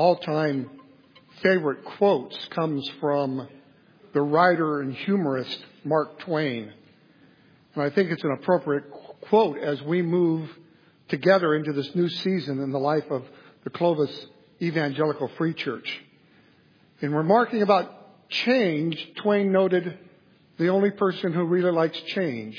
all-time favorite quotes comes from the writer and humorist Mark Twain. And I think it's an appropriate quote as we move together into this new season in the life of the Clovis Evangelical Free Church. In remarking about change, Twain noted, the only person who really likes change.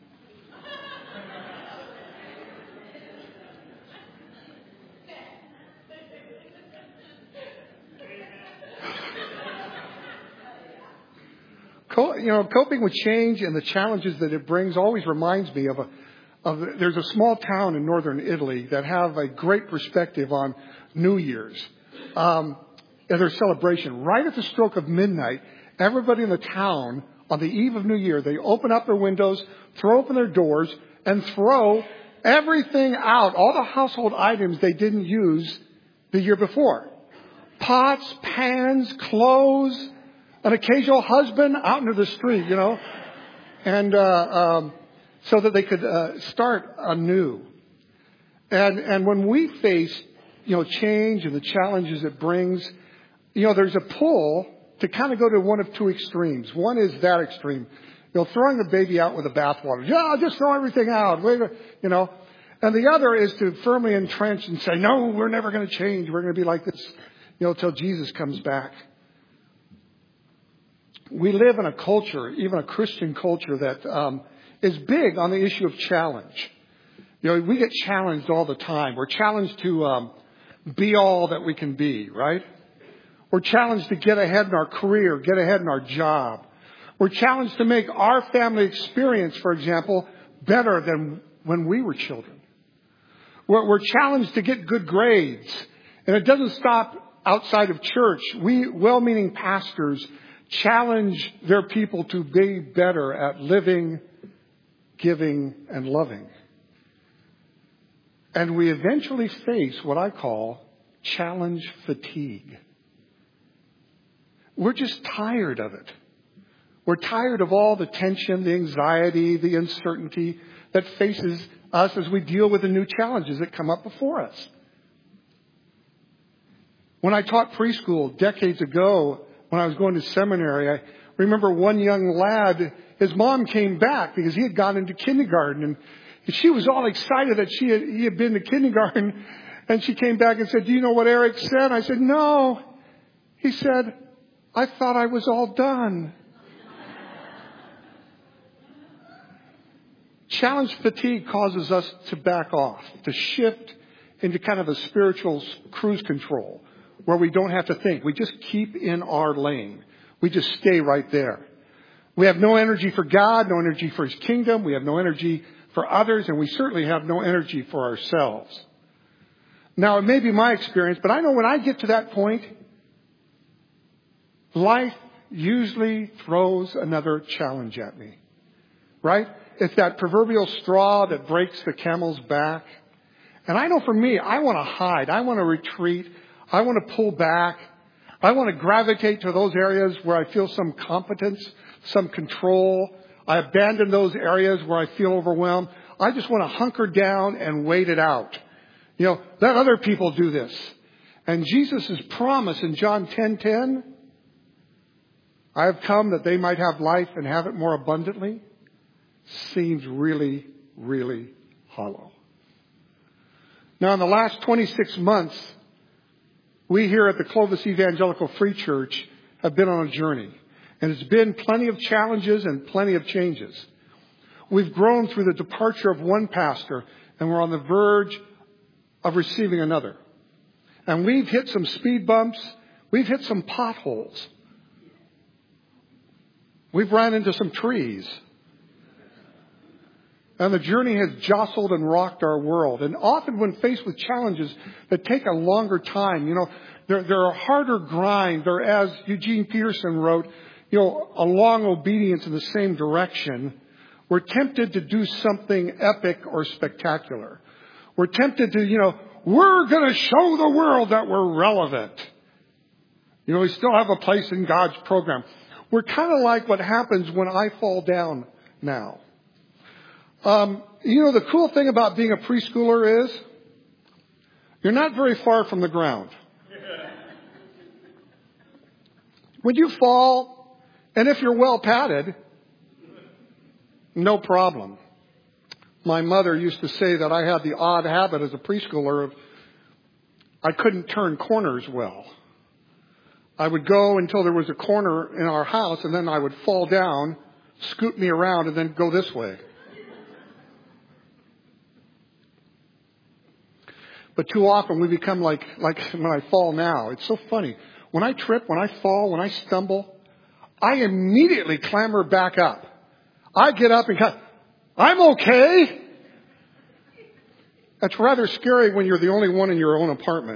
Coping with change and the challenges that it brings always reminds me there's a small town in northern Italy that have a great perspective on New Year's and their celebration. Right at the stroke of midnight, everybody in the town, on the eve of New Year, they open up their windows, throw open their doors, and throw everything out, all the household items they didn't use the year before. Pots, pans, clothes, an occasional husband out into the street, and so that they could start anew. And when we face, change and the challenges it brings, there's a pull to kind of go to one of two extremes. One is that extreme, throwing the baby out with the bathwater. Yeah, just throw everything out, And the other is to firmly entrench and say, no, we're never going to change. We're going to be like this, till Jesus comes back. We live in a culture, even a Christian culture, that is big on the issue of challenge. We get challenged all the time. We're challenged to be all that we can be, right? We're challenged to get ahead in our career, get ahead in our job. We're challenged to make our family experience, for example, better than when we were children. We're challenged to get good grades. And it doesn't stop outside of church. We, well-meaning pastors, challenge their people to be better at living, giving, and loving. And we eventually face what I call challenge fatigue. We're just tired of it. We're tired of all the tension, the anxiety, the uncertainty that faces us as we deal with the new challenges that come up before us. When I taught preschool decades ago, when I was going to seminary, I remember one young lad, his mom came back because he had gone into kindergarten, and she was all excited that he had been to kindergarten, and she came back and said, do you know what Eric said? I said, no. He said, I thought I was all done. Challenge fatigue causes us to back off, to shift into kind of a spiritual cruise control, where we don't have to think. We just keep in our lane. We just stay right there. We have no energy for God, no energy for His kingdom. We have no energy for others, and we certainly have no energy for ourselves. Now, it may be my experience, but I know when I get to that point, life usually throws another challenge at me. Right? It's that proverbial straw that breaks the camel's back. And I know for me, I want to hide. I want to retreat. I want to pull back. I want to gravitate to those areas where I feel some competence, some control. I abandon those areas where I feel overwhelmed. I just want to hunker down and wait it out. Let other people do this. And Jesus' promise in John 10:10, I have come that they might have life and have it more abundantly, seems really, really hollow. Now, in the last 26 months, we here at the Clovis Evangelical Free Church have been on a journey. And it's been plenty of challenges and plenty of changes. We've grown through the departure of one pastor, and we're on the verge of receiving another. And we've hit some speed bumps. We've hit some potholes. We've ran into some trees. And the journey has jostled and rocked our world. And often when faced with challenges that take a longer time, they're a harder grind. They're, as Eugene Peterson wrote, a long obedience in the same direction. We're tempted to do something epic or spectacular. We're tempted to, we're going to show the world that we're relevant. We still have a place in God's program. We're kind of like what happens when I fall down now. The cool thing about being a preschooler is you're not very far from the ground. When you fall, and if you're well padded, no problem. My mother used to say that I had the odd habit as a preschooler of I couldn't turn corners well. I would go until there was a corner in our house, and then I would fall down, scoot me around, and then go this way. But too often we become like when I fall now. It's so funny. When I trip, when I fall, when I stumble, I immediately clamber back up. I get up and I'm okay. That's rather scary when you're the only one in your own apartment.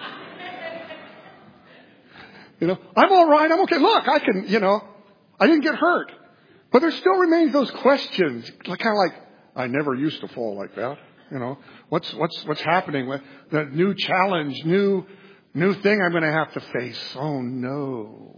I'm all right. I'm okay. Look, I can, I didn't get hurt. But there still remains those questions, kind of like, I never used to fall like that. What's happening with the new challenge, new thing I'm going to have to face? Oh no.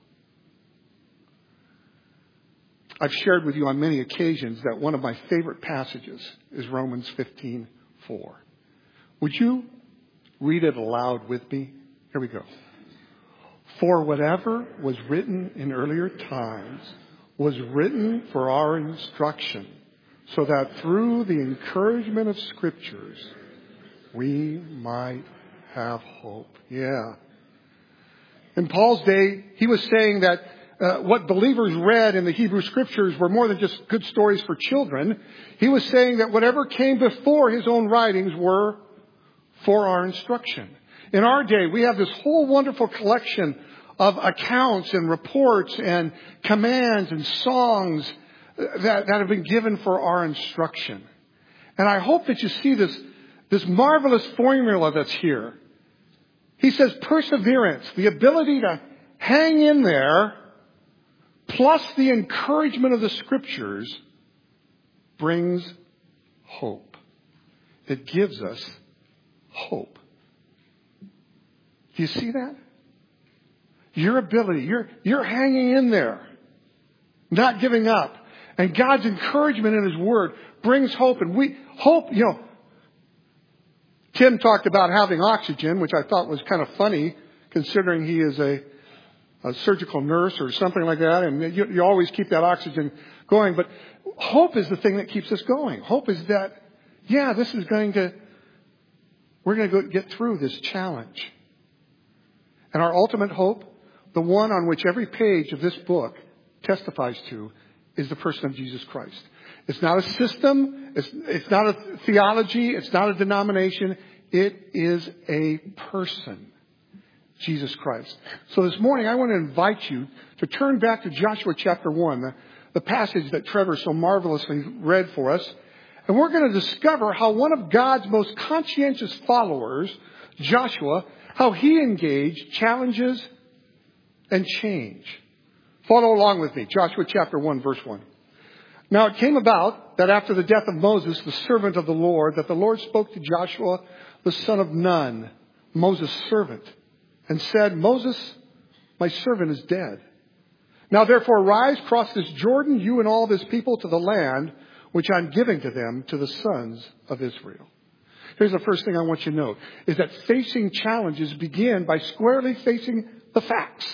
I've shared with you on many occasions that one of my favorite passages is Romans 15:4. Would you read it aloud with me? Here we go. For whatever was written in earlier times was written for our instruction, so that through the encouragement of Scriptures, we might have hope. Yeah. In Paul's day, he was saying that what believers read in the Hebrew Scriptures were more than just good stories for children. He was saying that whatever came before his own writings were for our instruction. In our day, we have this whole wonderful collection of accounts and reports and commands and songs that have been given for our instruction. And I hope that you see this marvelous formula that's here. He says perseverance, the ability to hang in there, plus the encouragement of the Scriptures, brings hope. It gives us hope. Do you see that? Your ability, you're hanging in there, not giving up. And God's encouragement in His Word brings hope. And hope, Tim talked about having oxygen, which I thought was kind of funny, considering he is a surgical nurse or something like that. And you always keep that oxygen going. But hope is the thing that keeps us going. Hope is that, we're going to get through this challenge. And our ultimate hope, the one on which every page of this book testifies to, is the person of Jesus Christ. It's not a system. It's not a theology. It's not a denomination. It is a person, Jesus Christ. So this morning, I want to invite you to turn back to Joshua chapter 1, the passage that Trevor so marvelously read for us. And we're going to discover how one of God's most conscientious followers, Joshua, how he engaged challenges and change. Follow along with me. Joshua chapter 1, verse 1. Now it came about that after the death of Moses, the servant of the Lord, that the Lord spoke to Joshua, the son of Nun, Moses' servant, and said, Moses, my servant is dead. Now therefore rise, cross this Jordan, you and all this people, to the land which I'm giving to them, to the sons of Israel. Here's the first thing I want you to note, is that facing challenges begin by squarely facing the facts.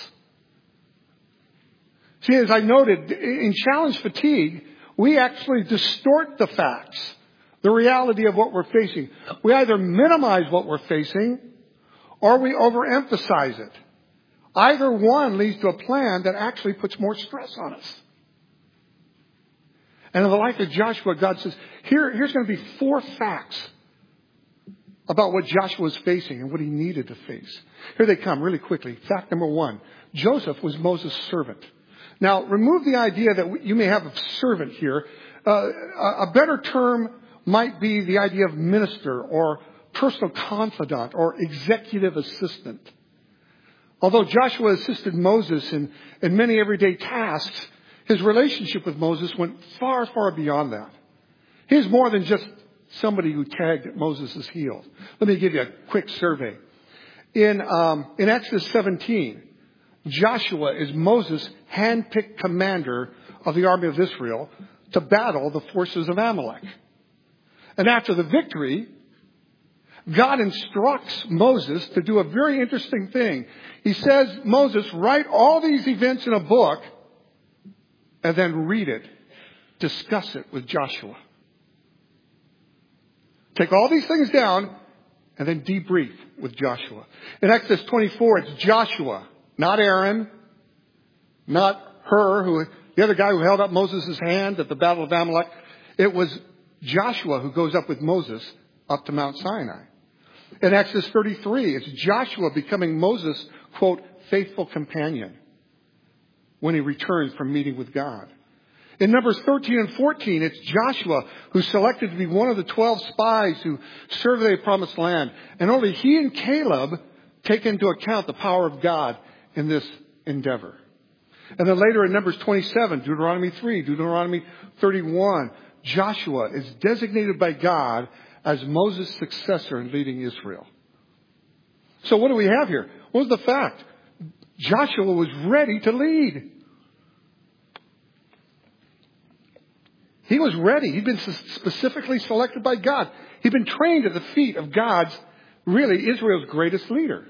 See, as I noted, in challenge fatigue, we actually distort the facts, the reality of what we're facing. We either minimize what we're facing or we overemphasize it. Either one leads to a plan that actually puts more stress on us. And in the life of Joshua, God says, here's going to be 4 facts about what Joshua was facing and what he needed to face. Here they come really quickly. Fact number 1, Joseph was Moses' servant. Now, remove the idea that you may have a servant here. A better term might be the idea of minister or personal confidant or executive assistant. Although Joshua assisted Moses in many everyday tasks, his relationship with Moses went far, far beyond that. He's more than just somebody who tagged at Moses' heels. Let me give you a quick survey. In Exodus 17, Joshua is Moses' handpicked commander of the army of Israel to battle the forces of Amalek. And after the victory, God instructs Moses to do a very interesting thing. He says, Moses, write all these events in a book and then read it. Discuss it with Joshua. Take all these things down and then debrief with Joshua. In Exodus 24, it's Joshua, not Aaron, not Hur, the other guy who held up Moses' hand at the Battle of Amalek. It was Joshua who goes up with Moses up to Mount Sinai. In Exodus 33, it's Joshua becoming Moses' quote, faithful companion when he returns from meeting with God. In Numbers 13 and 14, it's Joshua who's selected to be one of the 12 spies who survey the promised land. And only he and Caleb take into account the power of God in this endeavor. And then later in Numbers 27, Deuteronomy 3, Deuteronomy 31, Joshua is designated by God as Moses' successor in leading Israel. So what do we have here? What was the fact? Joshua was ready to lead. He was ready. He'd been specifically selected by God. He'd been trained at the feet of God's, really, Israel's greatest leader.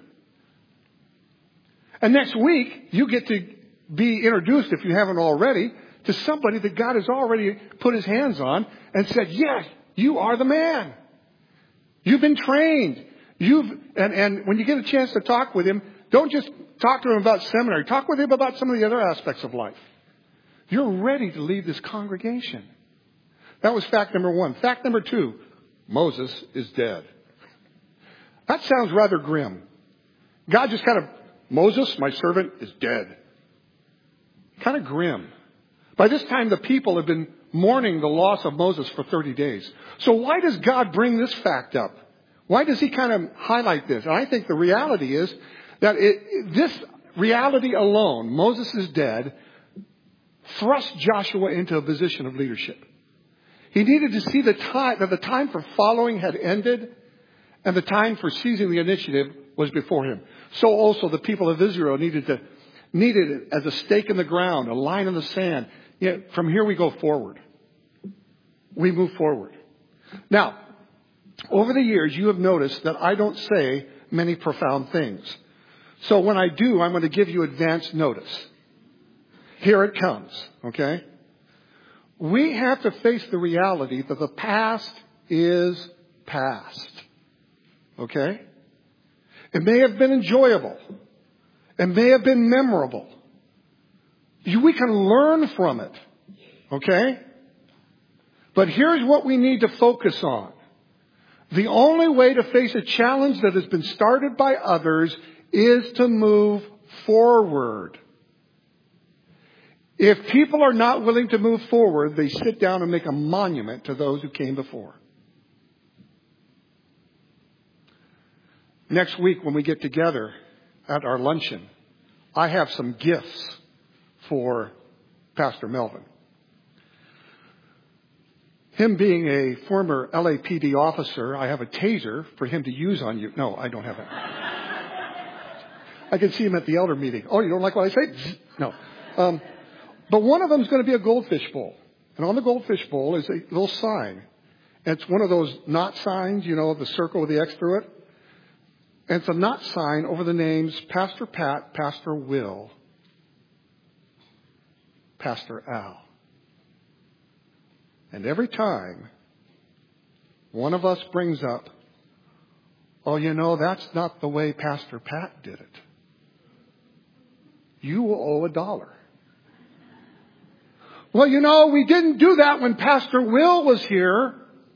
And next week, you get to be introduced, if you haven't already, to somebody that God has already put his hands on and said, yes, you are the man. You've been trained. And when you get a chance to talk with him, don't just talk to him about seminary. Talk with him about some of the other aspects of life. You're ready to lead this congregation. That was fact number one. Fact number two, Moses is dead. That sounds rather grim. God just kind of, Moses, my servant, is dead. Kind of grim. By this time, the people have been mourning the loss of Moses for 30 days. So why does God bring this fact up? Why does he kind of highlight this? And I think the reality is that this reality alone, Moses is dead, thrust Joshua into a position of leadership. He needed to see that the time for following had ended and the time for seizing the initiative was before him. So also the people of Israel needed it as a stake in the ground, a line in the sand. From here we go forward. We move forward. Now, over the years, you have noticed that I don't say many profound things. So when I do, I'm going to give you advance notice. Here it comes, okay? We have to face the reality that the past is past, okay? It may have been enjoyable. It may have been memorable. We can learn from it, okay? But here's what we need to focus on. The only way to face a challenge that has been started by others is to move forward. If people are not willing to move forward, they sit down and make a monument to those who came before. Next week when we get together at our luncheon, I have some gifts for Pastor Melvin. Him being a former LAPD officer, I have a taser for him to use on you. No, I don't have that. I can see him at the elder meeting. Oh, you don't like what I say? No. But one of them is going to be a goldfish bowl. And on the goldfish bowl is a little sign. And it's one of those knot signs, the circle with the X through it. And it's a knot sign over the names Pastor Pat, Pastor Will, Pastor Al. And every time one of us brings up, oh, that's not the way Pastor Pat did it, you will owe $1. Well, we didn't do that when Pastor Will was here.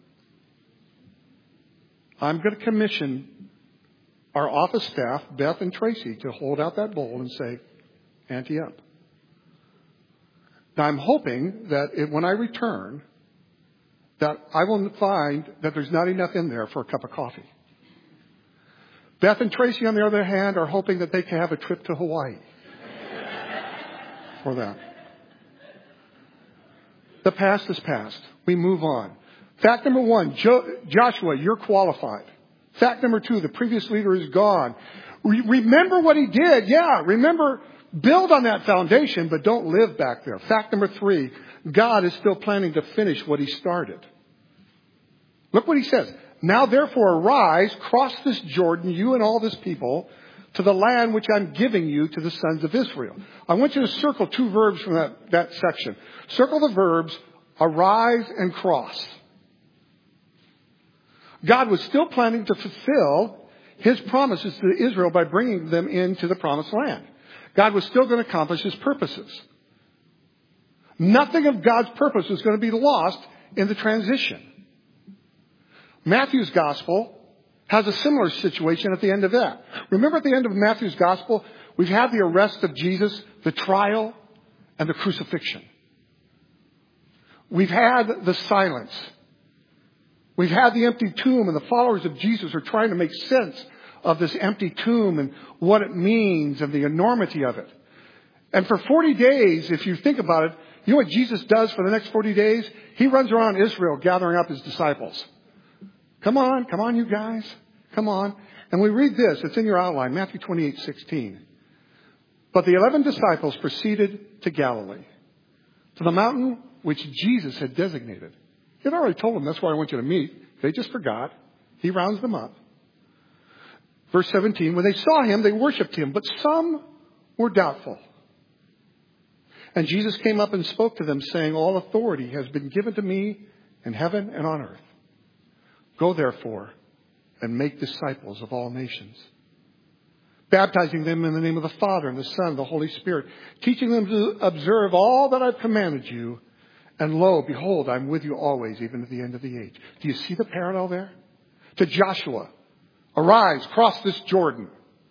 I'm going to commission our office staff, Beth and Tracy, to hold out that bowl and say, ante up. Now, I'm hoping that when I return, that I will find that there's not enough in there for a cup of coffee. Beth and Tracy, on the other hand, are hoping that they can have a trip to Hawaii for that. The past is past. We move on. Fact number one, Joshua, you're qualified. Fact number two, the previous leader is gone. Remember what he did. Yeah, remember, build on that foundation, but don't live back there. Fact number three, God is still planning to finish what he started. Look what he says. Now therefore arise, cross this Jordan, you and all this people, to the land which I'm giving you to the sons of Israel. I want you to circle two verbs from that section. Circle the verbs arise and cross. God was still planning to fulfill His promises to Israel by bringing them into the promised land. God was still going to accomplish His purposes. Nothing of God's purpose was going to be lost in the transition. Matthew's gospel has a similar situation at the end of that. Remember at the end of Matthew's gospel, we've had the arrest of Jesus, the trial, and the crucifixion. We've had the silence. We've had the empty tomb, and the followers of Jesus are trying to make sense of this empty tomb and what it means and the enormity of it. And for 40 days, if you think about it, you know what Jesus does for the next 40 days? He runs around Israel gathering up His disciples. Come on, you guys. Come on. And we read this. It's in your outline, Matthew 28:16. But the 11 disciples proceeded to Galilee, to the mountain which Jesus had designated. He had already told them, that's where I want you to meet. They just forgot. He rounds them up. Verse 17, when they saw Him, they worshipped Him, but some were doubtful. And Jesus came up and spoke to them, saying, all authority has been given to me in heaven and on earth. Go therefore and make disciples of all nations, baptizing them in the name of the Father and the Son and the Holy Spirit, teaching them to observe all that I've commanded you. And lo, behold, I'm with you always, even to the end of the age. Do you see the parallel there? To Joshua, arise, cross this Jordan.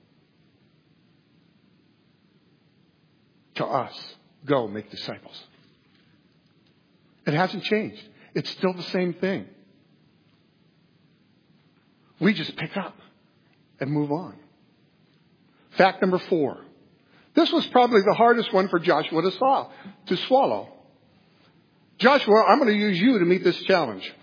To us, go make disciples. It hasn't changed. It's still the same thing. We just pick up and move on. Fact number 4. This was probably the hardest one for Joshua to swallow. Joshua, I'm going to use you to meet this challenge.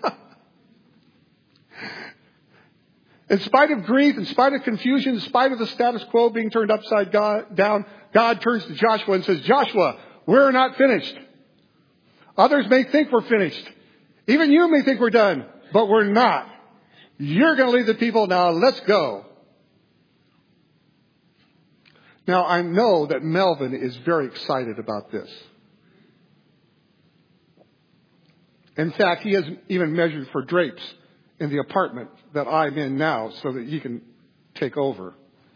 In spite of grief, in spite of confusion, in spite of the status quo being turned upside down, God turns to Joshua and says, Joshua, we're not finished. Others may think we're finished. Even you may think we're done, but we're not. You're going to lead the people. Now let's go. Now I know that Melvin is very excited about this. In fact, he has even measured for drapes in the apartment that I'm in now so that he can take over.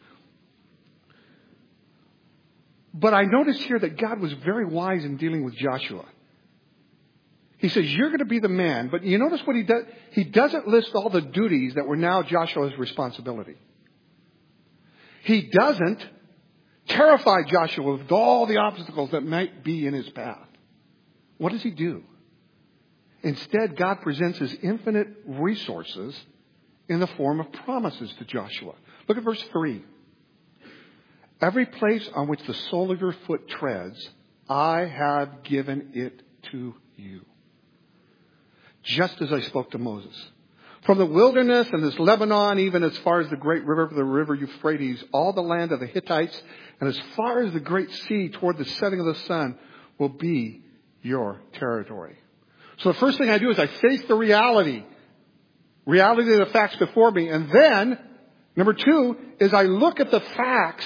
But I noticed here that God was very wise in dealing with Joshua. He says, you're going to be the man. But you notice what he does? He doesn't list all the duties that were now Joshua's responsibility. He doesn't terrify Joshua with all the obstacles that might be in his path. What does he do? Instead, God presents His infinite resources in the form of promises to Joshua. Look at verse 3. Every place on which the sole of your foot treads, I have given it to you. Just as I spoke to Moses. From the wilderness and this Lebanon, even as far as the great river, the river Euphrates, all the land of the Hittites, and as far as the great sea toward the setting of the sun will be your territory. So the first thing I do is I face the reality of the facts before me. And then, number 2, is I look at the facts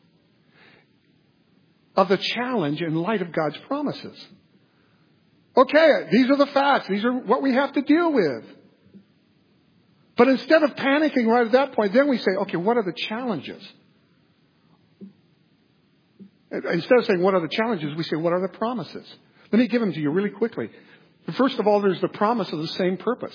of the challenge in light of God's promises. Okay, these are the facts. These are what we have to deal with. But instead of panicking right at that point, then we say, okay, what are the challenges? Instead of saying, what are the challenges, we say, what are the promises? Let me give them to you really quickly. First of all, there's the promise of the same purpose.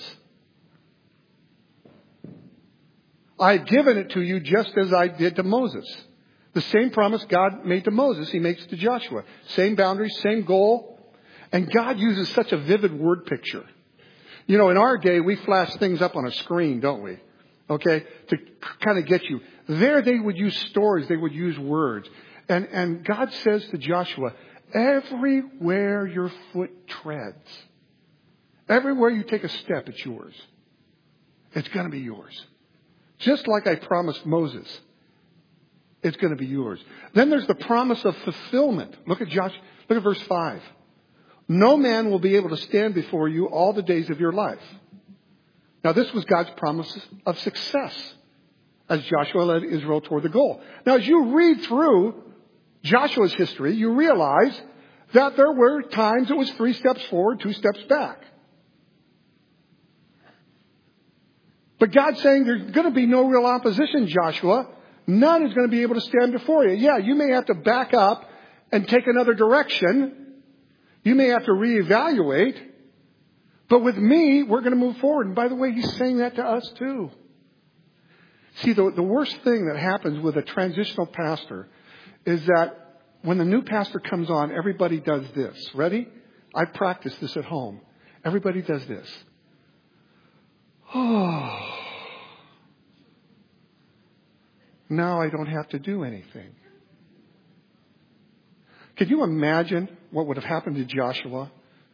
I've given it to you just as I did to Moses. The same promise God made to Moses, He makes to Joshua. Same boundaries, same goal. And God uses such a vivid word picture. You know, in our day, we flash things up on a screen, don't we? Okay? To kind of get you. There they would use stories. They would use words. And God says to Joshua, everywhere your foot treads, everywhere you take a step, it's yours. It's going to be yours. Just like I promised Moses, it's going to be yours. Then there's the promise of fulfillment. Look at verse 5. No man will be able to stand before you all the days of your life. Now, this was God's promise of success as Joshua led Israel toward the goal. Now, as you read through Joshua's history, you realize that there were times it was 3 steps forward, 2 steps back. But God's saying there's going to be no real opposition, Joshua. None is going to be able to stand before you. Yeah, you may have to back up and take another direction. You may have to reevaluate. But with me, we're going to move forward. And by the way, he's saying that to us too. See, the worst thing that happens with a transitional pastor is that when the new pastor comes on, everybody does this. Ready? I practice this at home. Everybody does this. Oh, now I don't have to do anything. Could you imagine what would have happened to Joshua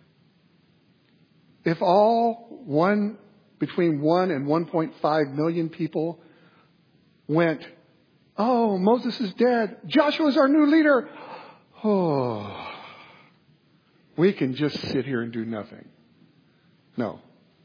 if between 1 and 1.5 million people went, oh, Moses is dead. Joshua's our new leader. Oh, we can just sit here and do nothing. No.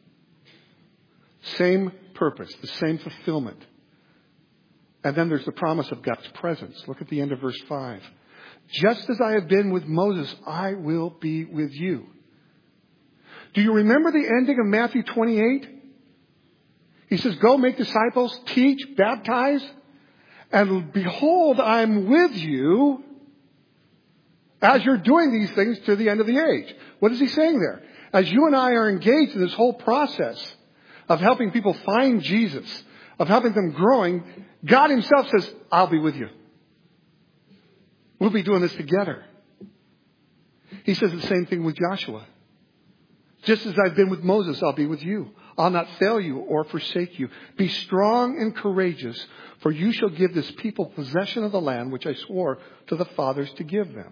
Same purpose, the same fulfillment. And then there's the promise of God's presence. Look at the end of verse 5. Just as I have been with Moses, I will be with you. Do you remember the ending of Matthew 28? He says, go make disciples, teach, baptize, and behold, I'm with you as you're doing these things to the end of the age. What is he saying there? As you and I are engaged in this whole process of helping people find Jesus, of helping them growing, God himself says, I'll be with you. We'll be doing this together. He says the same thing with Joshua. Just as I've been with Moses, I'll be with you. I'll not fail you or forsake you. Be strong and courageous, for you shall give this people possession of the land which I swore to the fathers to give them.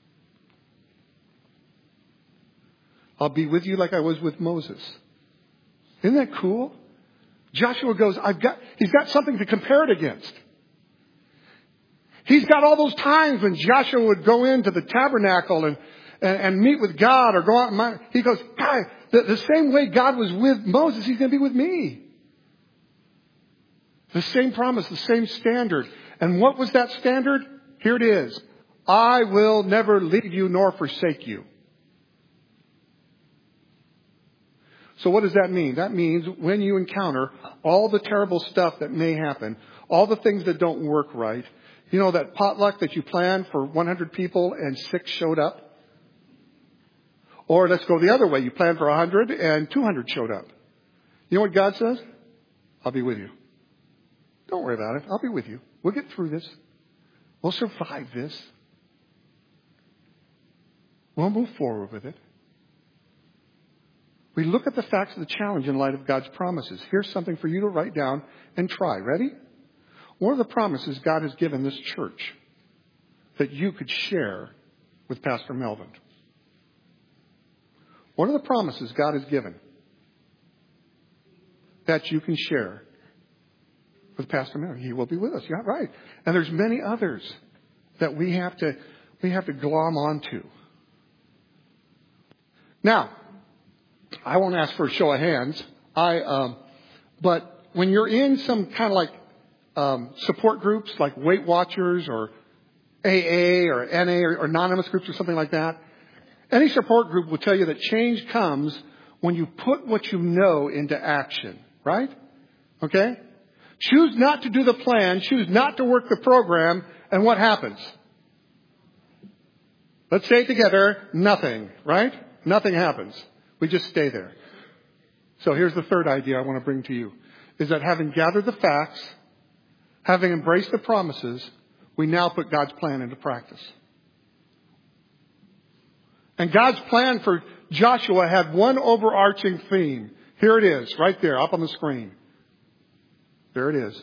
I'll be with you like I was with Moses. Isn't that cool? Joshua goes, he's got something to compare it against. He's got all those times when Joshua would go into the tabernacle and meet with God or go out and he goes, God, the same way God was with Moses, he's going to be with me. The same promise, the same standard. And what was that standard? Here it is. I will never leave you nor forsake you. So what does that mean? That means when you encounter all the terrible stuff that may happen, all the things that don't work right, you know that potluck that you planned for 100 people and 6 showed up? Or let's go the other way. You planned for 100 and 200 showed up. You know what God says? I'll be with you. Don't worry about it. I'll be with you. We'll get through this. We'll survive this. We'll move forward with it. We look at the facts of the challenge in light of God's promises. Here's something for you to write down and try. Ready? One of the promises God has given this church that you could share with Pastor Melvin. One of the promises God has given that you can share with Pastor Melvin. He will be with us. Yeah, right. And there's many others that we have to glom onto. Now, I won't ask for a show of hands. But when you're in some kind of like support groups like Weight Watchers or AA or NA or anonymous groups or something like that, any support group will tell you that change comes when you put what you know into action, right? Okay? Choose not to do the plan, choose not to work the program, and what happens? Let's say it together, nothing, right? Nothing happens. We just stay there. So here's the third idea I want to bring to you, is that having gathered the facts, having embraced the promises, we now put God's plan into practice. And God's plan for Joshua had one overarching theme. Here it is, right there, up on the screen. There it is.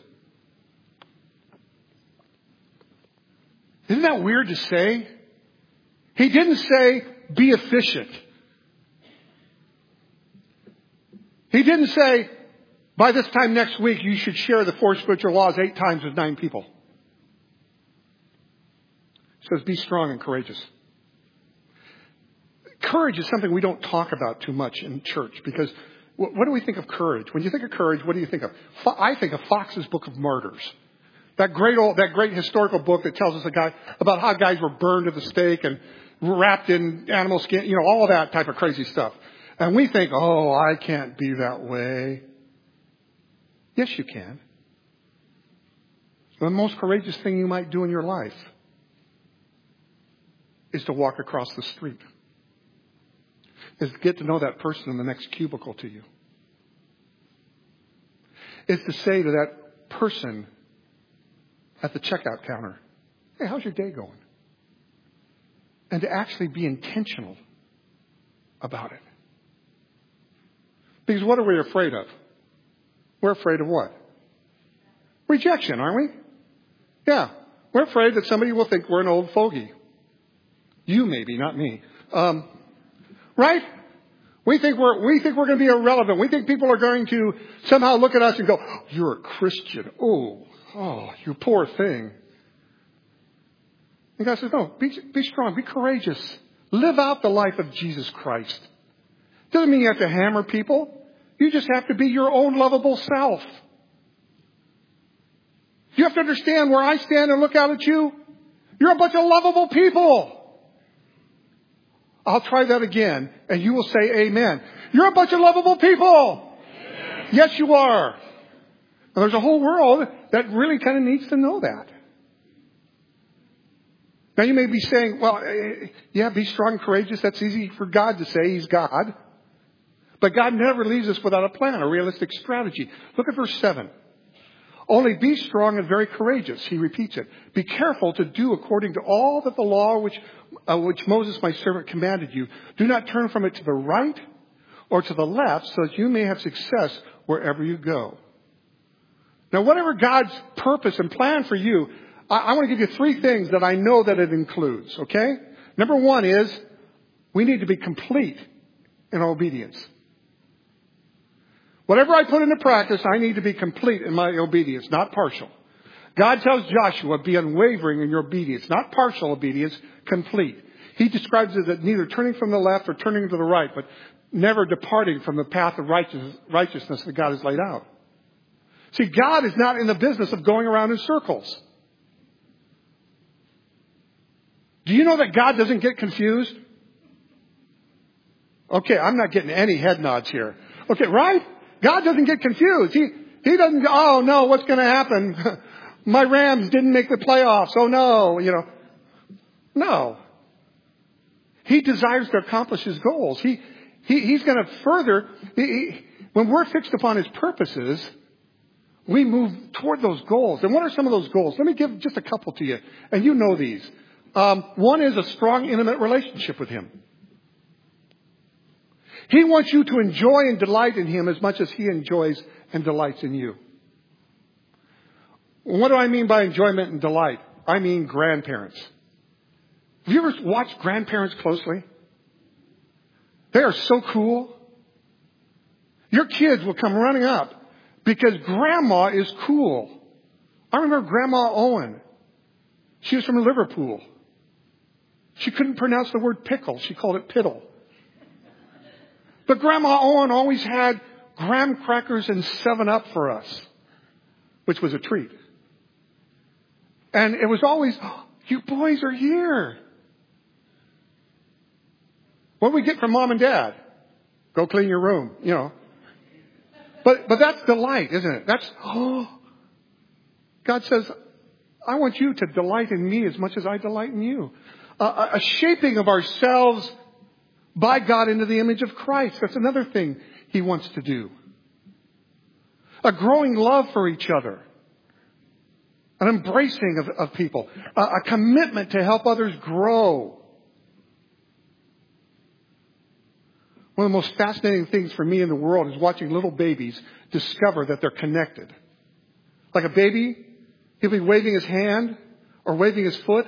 Isn't that weird to say? He didn't say, be efficient. He didn't say, by this time next week, you should share the 4 spiritual laws 8 times with 9 people. He says, be strong and courageous. Courage is something we don't talk about too much in church because, What do we think of courage? When you think of courage, what do you think of? I think of Fox's Book of Martyrs. That great historical book that tells us about how guys were burned at the stake and wrapped in animal skin, all of that type of crazy stuff. And we think, oh, I can't be that way. Yes, you can. The most courageous thing you might do in your life is to walk across the street. Is to get to know that person in the next cubicle to you. It's to say to that person at the checkout counter, hey, how's your day going? And to actually be intentional about it. Because what are we afraid of? We're afraid of what? Rejection, aren't we? Yeah. We're afraid that somebody will think we're an old fogey. You maybe, not me. Right? We think we're going to be irrelevant. We think people are going to somehow look at us and go, oh, you're a Christian. Oh, you poor thing. And God says, no, be strong, be courageous. Live out the life of Jesus Christ. Doesn't mean you have to hammer people. You just have to be your own lovable self. You have to understand where I stand and look out at you. You're a bunch of lovable people. I'll try that again, and you will say amen. You're a bunch of lovable people. Amen. Yes, you are. And there's a whole world that really kind of needs to know that. Now, you may be saying, well, yeah, be strong and courageous. That's easy for God to say. He's God. But God never leaves us without a plan, a realistic strategy. Look at verse 7. Only be strong and very courageous. He repeats it. Be careful to do according to all that the law which Moses my servant commanded you. Do not turn from it to the right or to the left, so that you may have success wherever you go. Now, whatever God's purpose and plan for you, I want to give you 3 things that I know that it includes, okay? Number 1 is we need to be complete in obedience. Whatever I put into practice, I need to be complete in my obedience, not partial. God tells Joshua, be unwavering in your obedience, not partial obedience, complete. He describes it as neither turning from the left or turning to the right, but never departing from the path of righteousness that God has laid out. See, God is not in the business of going around in circles. Do you know that God doesn't get confused? Okay, I'm not getting any head nods here. Okay, right? God doesn't get confused. He doesn't go, oh no, what's going to happen? My Rams didn't make the playoffs. Oh no, No. He desires to accomplish his goals. He's going to further, when we're fixed upon his purposes, we move toward those goals. And what are some of those goals? Let me give just a couple to you. And you know these. One is a strong, intimate relationship with him. He wants you to enjoy and delight in him as much as he enjoys and delights in you. What do I mean by enjoyment and delight? I mean grandparents. Have you ever watched grandparents closely? They are so cool. Your kids will come running up because grandma is cool. I remember Grandma Owen. She was from Liverpool. She couldn't pronounce the word pickle. She called it piddle. But Grandma Owen always had graham crackers and 7-Up for us, which was a treat. And it was always, oh, you boys are here. What do we get from Mom and Dad? Go clean your room, But that's delight, isn't it? That's, God says, I want you to delight in me as much as I delight in you. A shaping of ourselves by God into the image of Christ. That's another thing he wants to do. A growing love for each other. An embracing of people. A commitment to help others grow. One of the most fascinating things for me in the world is watching little babies discover that they're connected. Like a baby, he'll be waving his hand or waving his foot.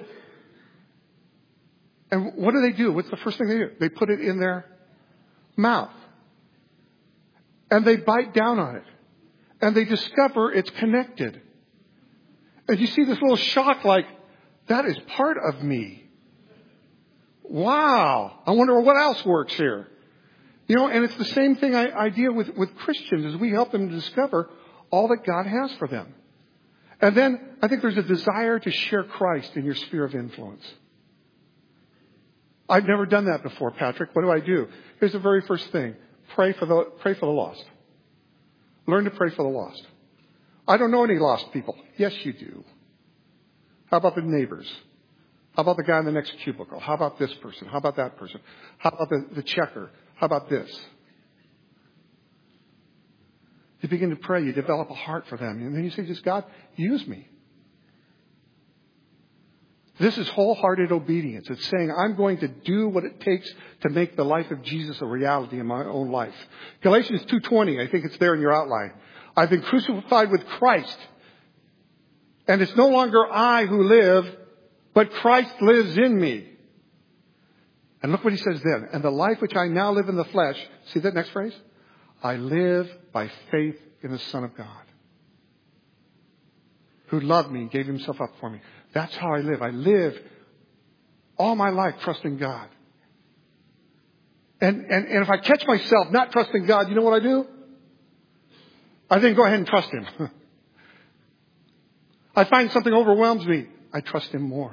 And what do? What's the first thing they do? They put it in their mouth. And they bite down on it. And they discover it's connected. And you see this little shock like, that is part of me. Wow. I wonder what else works here. And it's the same thing I deal with Christians as we help them to discover all that God has for them. And then I think there's a desire to share Christ in your sphere of influence. I've never done that before, Patrick. What do? Here's the very first thing. Pray for the lost. Learn to pray for the lost. I don't know any lost people. Yes, you do. How about the neighbors? How about the guy in the next cubicle? How about this person? How about that person? How about the checker? How about this? You begin to pray. You develop a heart for them. And then you say, just God, use me. This is wholehearted obedience. It's saying, I'm going to do what it takes to make the life of Jesus a reality in my own life. Galatians 2:20, I think it's there in your outline. I've been crucified with Christ. And it's no longer I who live, but Christ lives in me. And look what he says then. And the life which I now live in the flesh, see that next phrase? I live by faith in the Son of God, who loved me and gave himself up for me. That's how I live. I live all my life trusting God. And if I catch myself not trusting God, you know what I do? I then go ahead and trust him. I find something overwhelms me. I trust him more.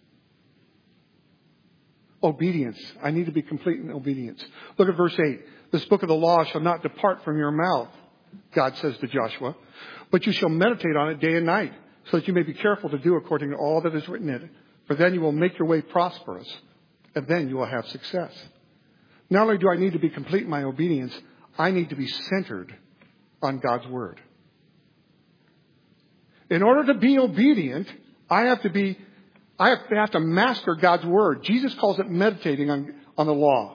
Obedience. I need to be complete in obedience. Look at verse 8. This book of the law shall not depart from your mouth, God says to Joshua, but you shall meditate on it day and night, so that you may be careful to do according to all that is written in it. For then you will make your way prosperous, and then you will have success. Not only do I need to be complete in my obedience, I need to be centered on God's word. In order to be obedient, I have to master God's word. Jesus calls it meditating on the law.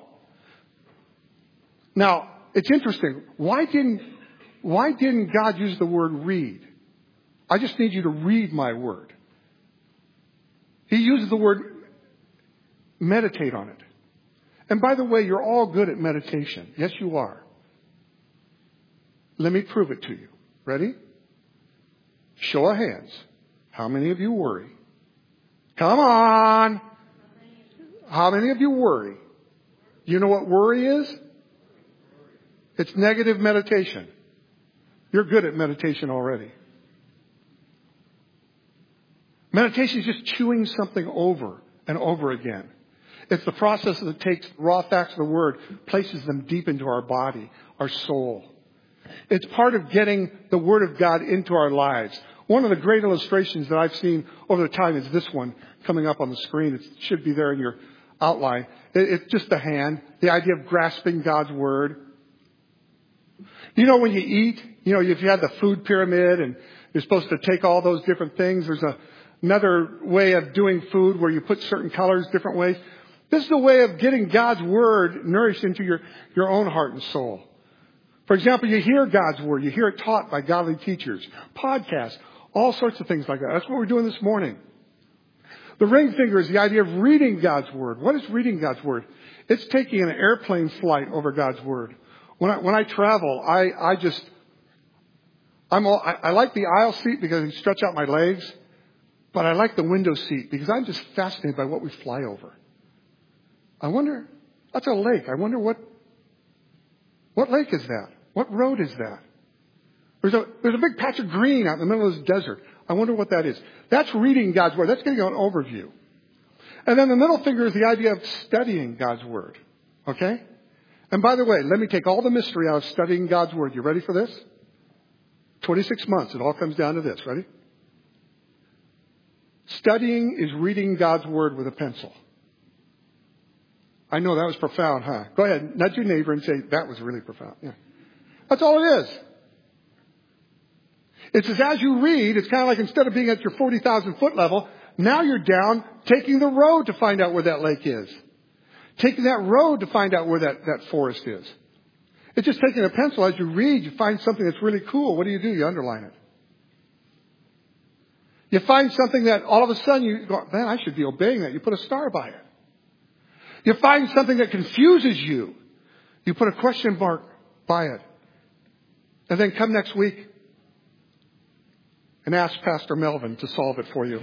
Now, it's interesting. Why didn't God use the word read? I just need you to read my word. He uses the word meditate on it. And by the way, you're all good at meditation. Yes, you are. Let me prove it to you. Ready? Show of hands. How many of you worry? Come on. How many of you worry? You know what worry is? It's negative meditation. You're good at meditation already. Meditation is just chewing something over and over again. It's the process that takes raw facts of the word, places them deep into our body, our soul. It's part of getting the word of God into our lives. One of the great illustrations that I've seen over the time is this one coming up on the screen. It should be there in your outline. It's just the hand, the idea of grasping God's word. You know, when you eat, if you have the food pyramid and you're supposed to take all those different things, there's another way of doing food where you put certain colors different ways. This is a way of getting God's word nourished into your own heart and soul. For example, you hear God's word. You hear it taught by godly teachers, podcasts, all sorts of things like that. That's what we're doing this morning. The ring finger is the idea of reading God's word. What is reading God's word? It's taking an airplane flight over God's word. When I travel, I like the aisle seat because I can stretch out my legs, but I like the window seat because I'm just fascinated by what we fly over. I wonder, that's a lake. I wonder what lake is that? What road is that? There's a big patch of green out in the middle of this desert. I wonder what that is. That's reading God's word. That's getting an overview. And then the middle finger is the idea of studying God's word. Okay? And by the way, let me take all the mystery out of studying God's word. You ready for this? 26 months. It all comes down to this. Ready? Studying is reading God's word with a pencil. I know that was profound, huh? Go ahead, nudge your neighbor and say, that was really profound. Yeah. That's all it is. It says as you read, it's kind of like instead of being at your 40,000 foot level, now you're down taking the road to find out where that lake is. Taking that road to find out where that forest is. It's just taking a pencil. As you read, you find something that's really cool. What do? You underline it. You find something that all of a sudden you go, man, I should be obeying that. You put a star by it. You find something that confuses you. You put a question mark by it. And then come next week and ask Pastor Melvin to solve it for you.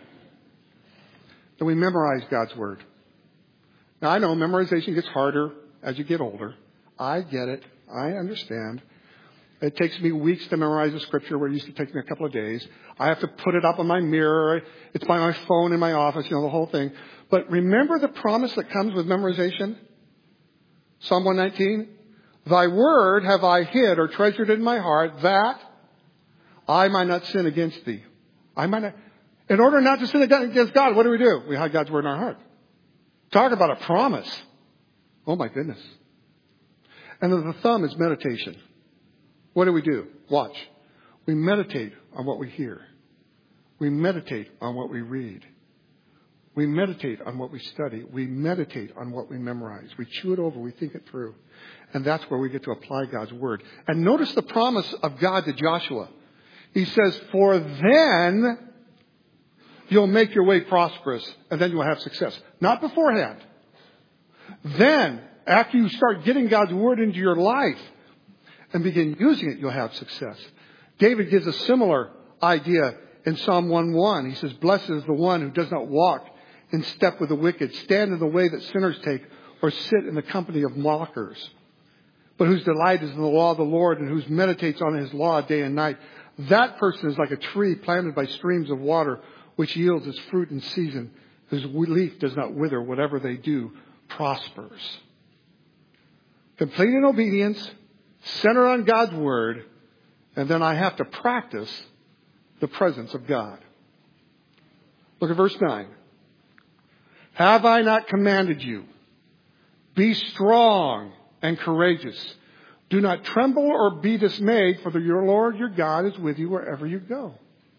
Then we memorize God's word. Now, I know memorization gets harder as you get older. I get it. I understand. It takes me weeks to memorize a scripture where it used to take me a couple of days. I have to put it up on my mirror. It's by my phone in my office, the whole thing. But remember the promise that comes with memorization? Psalm 119. Thy word have I hid or treasured in my heart that I might not sin against thee. In order not to sin against God, what do? We hide God's word in our heart. Talk about a promise. Oh my goodness. And then the thumb is meditation. What do? Watch. We meditate on what we hear. We meditate on what we read. We meditate on what we study. We meditate on what we memorize. We chew it over. We think it through. And that's where we get to apply God's word. And notice the promise of God to Joshua. He says, for then you'll make your way prosperous and then you'll have success. Not beforehand. Then, after you start getting God's word into your life and begin using it, you'll have success. David gives a similar idea in Psalm 1:1. He says, blessed is the one who does not walk in step with the wicked, stand in the way that sinners take, or sit in the company of mockers, but whose delight is in the law of the Lord and whose meditates on his law day and night. That person is like a tree planted by streams of water, which yields its fruit in season, whose leaf does not wither. Whatever they do prospers. Complete in obedience, center on God's word, and then I have to practice the presence of God. Look at verse 9. Have I not commanded you? Be strong and courageous. Do not tremble or be dismayed, for your Lord your God is with you wherever you go.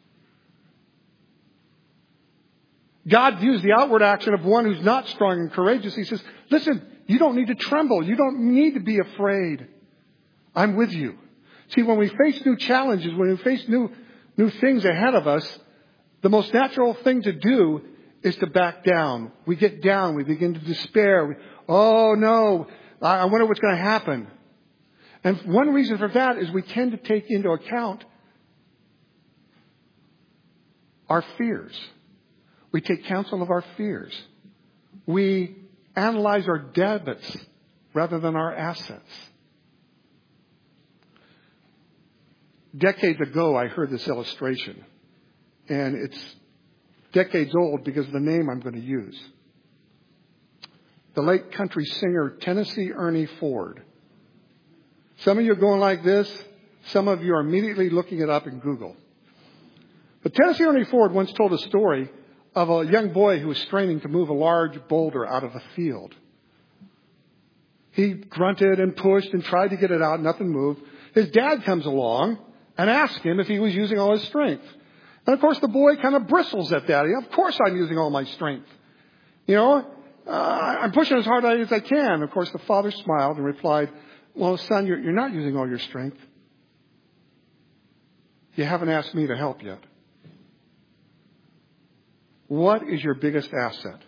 God views the outward action of one who's not strong and courageous. He says, listen, you don't need to tremble. You don't need to be afraid. I'm with you. See, when we face new challenges, when we face new things ahead of us, the most natural thing to do is to back down. We get down. We begin to despair. Oh, no, I wonder what's going to happen. And one reason for that is we tend to take into account our fears. We take counsel of our fears. We analyze our debits rather than our assets. Decades ago, I heard this illustration. And it's decades old because of the name I'm going to use. The late country singer Tennessee Ernie Ford. Some of you are going like this. Some of you are immediately looking it up in Google. But Tennessee Ernie Ford once told a story of a young boy who was straining to move a large boulder out of a field. He grunted and pushed and tried to get it out. Nothing moved. His dad comes along and asks him if he was using all his strength. And of course the boy kind of bristles at that. Of course I'm using all my strength. I'm pushing as hard as I can. Of course the father smiled and replied, well, son, you're not using all your strength. You haven't asked me to help yet. What is your biggest asset?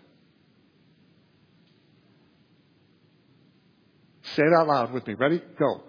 Say it out loud with me. Ready? Go.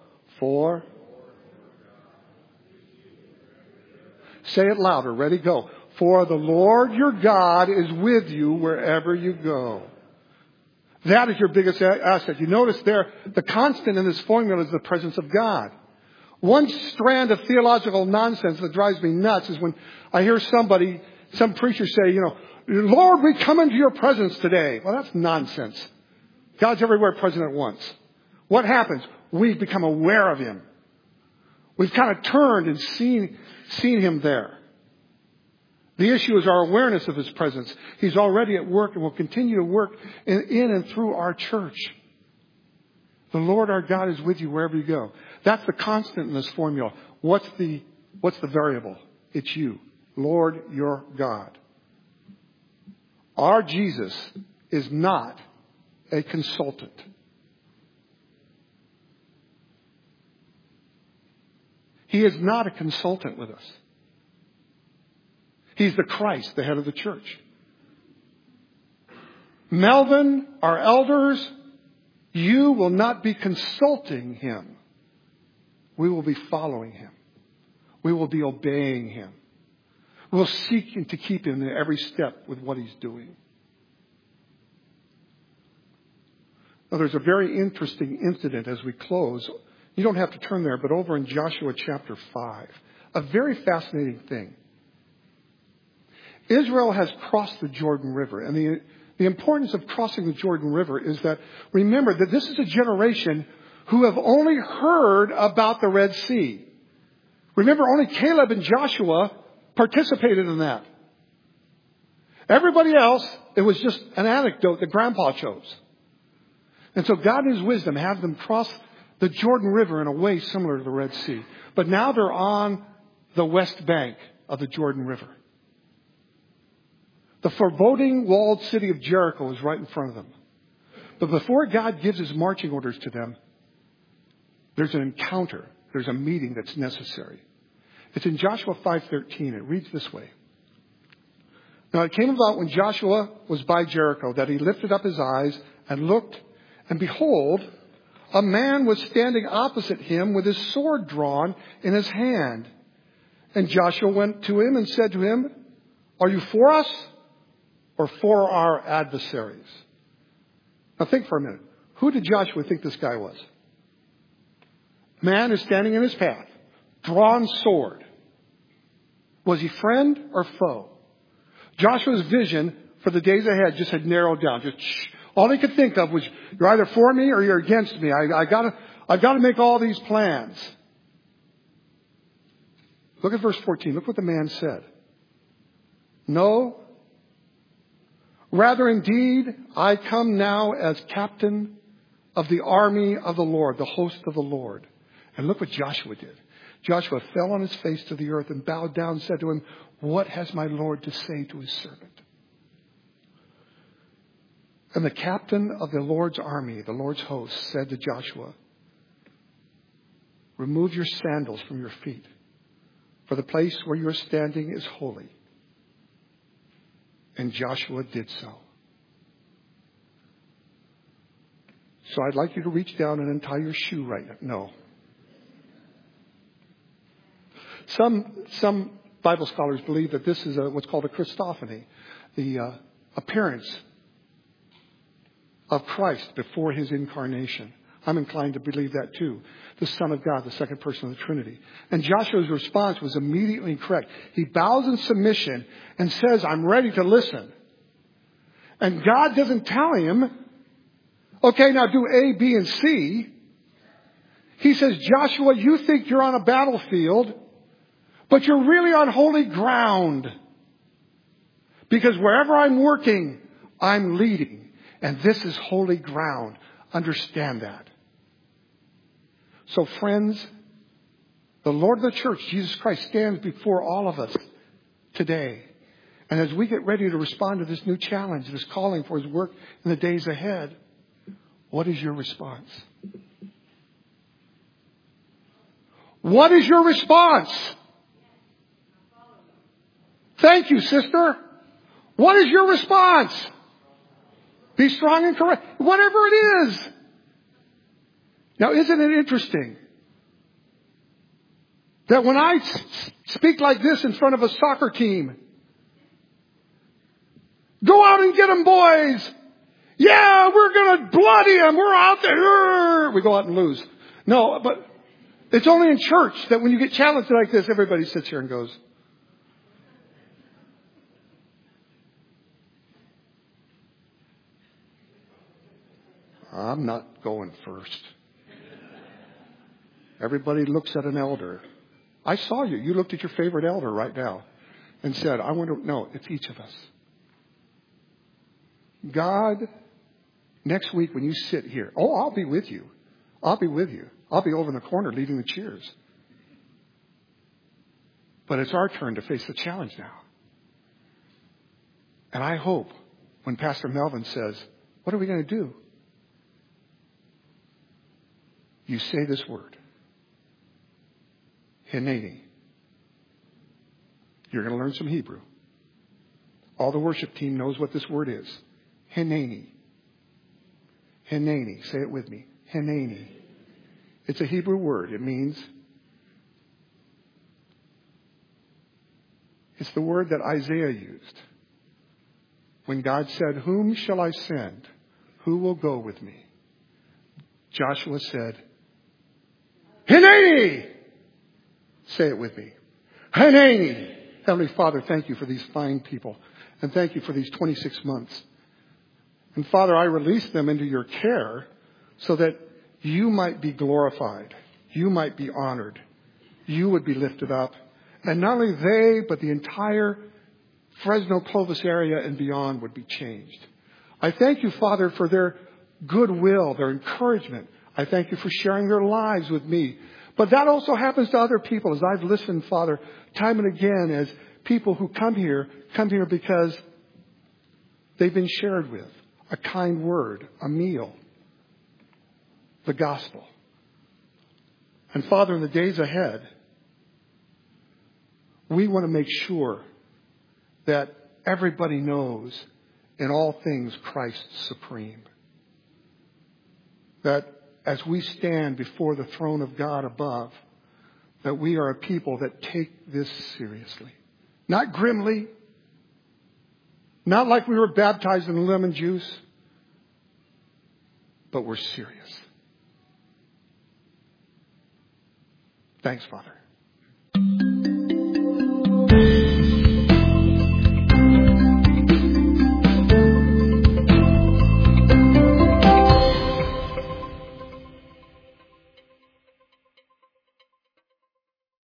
Say it louder. Ready? Go. For the Lord your God is with you wherever you go. That is your biggest asset. You notice there, the constant in this formula is the presence of God. One strand of theological nonsense that drives me nuts is when I hear some preacher say, Lord, we come into your presence today. Well, that's nonsense. God's everywhere present at once. What happens? We become aware of him. We've kind of turned and seen him there. The issue is our awareness of his presence. He's already at work and will continue to work in and through our church. The Lord our God is with you wherever you go. That's the constant in this formula. What's the variable? It's you. Lord your God. Our Jesus is not a consultant. He is not a consultant with us. He's the Christ, the head of the church. Melvin, our elders, you will not be consulting him. We will be following him. We will be obeying him. We'll seek to keep him in every step with what he's doing. Now, there's a very interesting incident as we close. You don't have to turn there, but over in Joshua chapter 5, a very fascinating thing. Israel has crossed the Jordan River, and the importance of crossing the Jordan River is that, remember that this is a generation who have only heard about the Red Sea. Remember, only Caleb and Joshua participated in that. Everybody else, it was just an anecdote that Grandpa chose. And so God in His wisdom had them cross the Jordan River in a way similar to the Red Sea. But now they're on the west bank of the Jordan River. The foreboding walled city of Jericho is right in front of them. But before God gives His marching orders to them, there's an encounter. There's a meeting that's necessary. It's in Joshua 5:13. It reads this way. Now it came about when Joshua was by Jericho that he lifted up his eyes and looked, and behold, a man was standing opposite him with his sword drawn in his hand. And Joshua went to him and said to him, "Are you for us or for our adversaries?" Now think for a minute. Who did Joshua think this guy was? Man is standing in his path, drawn sword. Was he friend or foe? Joshua's vision for the days ahead just had narrowed down. All he could think of was, you're either for me or you're against me. I've got to make all these plans. Look at verse 14. Look what the man said. No. Rather, indeed, I come now as captain of the army of the Lord, the host of the Lord. And look what Joshua did. Joshua fell on his face to the earth and bowed down and said to him, "What has my Lord to say to his servant?" And the captain of the Lord's army, the Lord's host, said to Joshua, "Remove your sandals from your feet, for the place where you are standing is holy." And Joshua did so. So I'd like you to reach down and untie your shoe right now. No. Some Bible scholars believe that this is what's called a Christophany, the appearance of Christ before His incarnation. I'm inclined to believe that too. The Son of God, the second person of the Trinity. And Joshua's response was immediately correct. He bows in submission and says, "I'm ready to listen." And God doesn't tell him, "Okay, now do A, B, and C." He says, "Joshua, you think you're on a battlefield, but you're really on holy ground. Because wherever I'm working, I'm leading. And this is holy ground. Understand that." So friends, the Lord of the church, Jesus Christ, stands before all of us today. And as we get ready to respond to this new challenge, this calling for His work in the days ahead, what is your response? What is your response? Thank you, sister. What is your response? Be strong and courageous. Whatever it is. Now, isn't it interesting that when I speak like this in front of a soccer team, "Go out and get them, boys. Yeah, we're going to bloody them. We're out there." We go out and lose. No, but it's only in church that when you get challenged like this, everybody sits here and goes, "I'm not going first." Everybody looks at an elder. I saw you. You looked at your favorite elder right now and said, "I wonder." No, it's each of us. God, next week when you sit here, I'll be with you. I'll be with you. I'll be over in the corner leading the cheers. But it's our turn to face the challenge now. And I hope when Pastor Melvin says, "What are we going to do?" you say this word. Hineni. You're going to learn some Hebrew. All the worship team knows what this word is. Hineni. Hineni. Say it with me. Hineni. It's a Hebrew word. It means, it's the word that Isaiah used when God said, "Whom shall I send? Who will go with me?" Joshua said, Hineni! Say it with me. Hineni! Heavenly Father, thank you for these fine people. And thank you for these 26 months. And Father, I release them into your care so that you might be glorified. You might be honored. You would be lifted up. And not only they, but the entire Fresno Clovis area and beyond would be changed. I thank you, Father, for their goodwill, their encouragement. I thank you for sharing their lives with me. But that also happens to other people as I've listened, Father, time and again as people who come here because they've been shared with a kind word, a meal, the gospel. And Father, in the days ahead, we want to make sure that everybody knows in all things Christ supreme. That as we stand before the throne of God above, that we are a people that take this seriously. Not grimly, not like we were baptized in lemon juice, but we're serious. Thanks, Father.